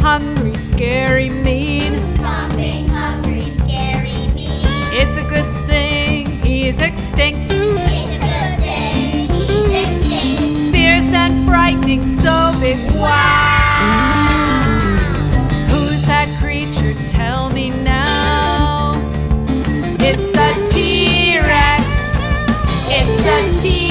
hungry, scary, mean. Stomping, hungry, scary, mean. It's a good thing he's extinct. It's a good thing he's extinct. Fierce and frightening, so big, wow. Who's that creature? Tell me now. It's a T-Rex. It's a T-Rex.